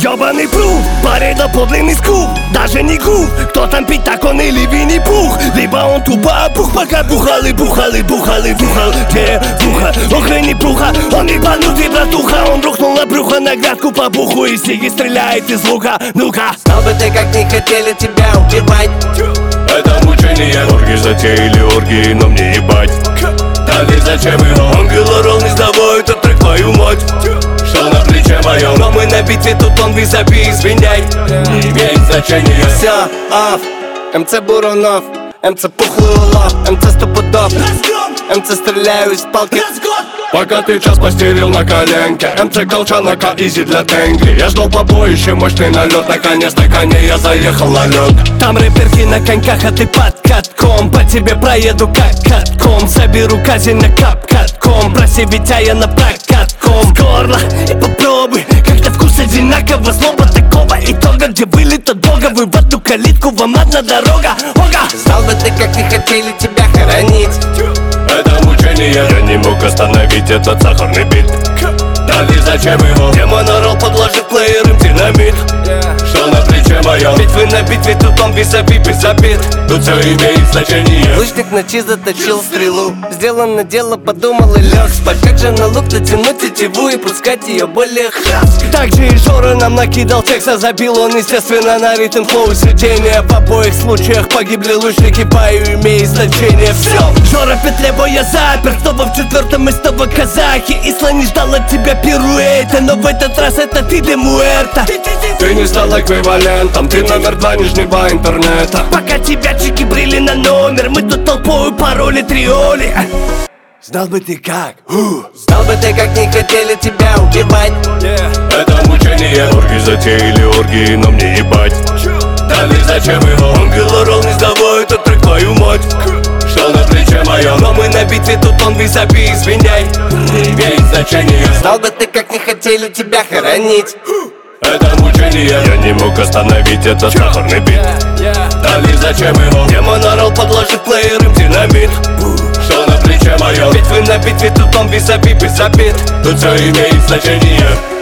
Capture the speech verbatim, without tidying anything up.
Ёбаный пруд, парень подлинный скуп. Даже не грув, кто там пить, так он или Винни-Пух. Либо он тупо опух, пока бухал и бухал и бухал и бухал. Где буха, ох не пруха, он ебанутый братуха. Он рухнул на брюхо на грядку по буху и сиги стреляет из лука. Ну-ка, знал бы ты, как не хотели тебя убивать. Это мучение, орги затеяли оргии, но мне ебать. Дали зачем его? Ангел орал, не сдавай, это трек, твою мать. Что на плече моем, но мы на битве, тут он визаби, извиняй. Не имеет значения. Все, оф, МЦ Бурунов, МЦ пухлый улов, МЦ стопудов, МЦ стреляю из палки. Пока ты час постерил на коленке, МЦ колчанака, изи для тенгри. Я ждал побоище, мощный налет, наконец-то коней я заехал на лед. Там рэперки на коньках, а ты под катком. По тебе проеду как катком. Соберу казнь на кап-катком. Проси Витя, я на прокатком. С горла и попробуй, как-то вкус одинаково. Злоба такого итога, где вылет от бога. Вы в одну калитку, вам одна дорога. Ога! Знал бы ты, как не хотели тебя хоронить. Это мучение, я не мог остановить этот сахарный бит. Дали зачем его? Демон орал, подложив плеером динамит. Что на плече моем? Ведь вы на битве, тут он визаби, без обид. Тут все имеет значение. Лучник ночи заточил стрелу. Сделано дело, подумал и лег спать. Как же на лук натянуть тетиву и пускать ее более храб. Так же и Жора нам накидал текста, забил он, естественно, на ритм флоу сидения. В обоих случаях погибли лучники, бою имеет значение. Все, Жора петлево я запер, снова в четвертом и снова казахи. Исла не ждал от тебя пируэта, но в этот раз это ты де муэрта. Ты не стал эквивалентом, ты номер два нижнего интернета. Пока тебя чики брили на номер, мы тут толпою пароли триоли. Знал бы ты как, знал бы ты, как не хотели тебя убивать. Это мучение, орги затеяли оргии, но мне ебать. Дали зачем его? Ангел орал, не сдавай, это трек, твою мать. Что на плече моем? Но мы на битве, тут он визаби, извиняй. Не имеет значения. Знал бы ты, как не хотели тебя хоронить. Это мучение, я не мог остановить этот сахарный бит. Дали зачем его? Демон орал, подложив плеером динамит. Что на плече моем? Ведь вы на битве, тут он визаби, без обид. Тут все имеет значение.